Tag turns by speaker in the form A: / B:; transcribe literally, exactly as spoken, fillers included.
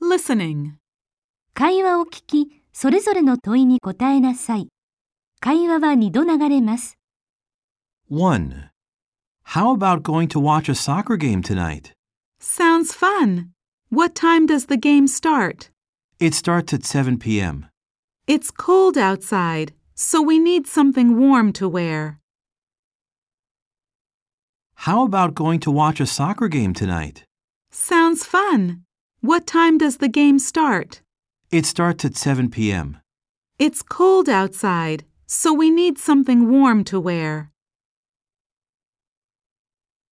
A: Listening.
B: 会話を聞き、それぞれの問いに答えなさい。会話は二度流れます。
C: one. How about going to watch a soccer game tonight?
A: Sounds fun. What time does the game start?
C: It starts at seven p.m.
A: It's cold outside, so we need something warm to wear.
C: How about going to watch a soccer game tonight?
A: Sounds fun. What time does the game start?
C: It starts at seven p.m.
A: It's cold outside, so we need something warm to wear.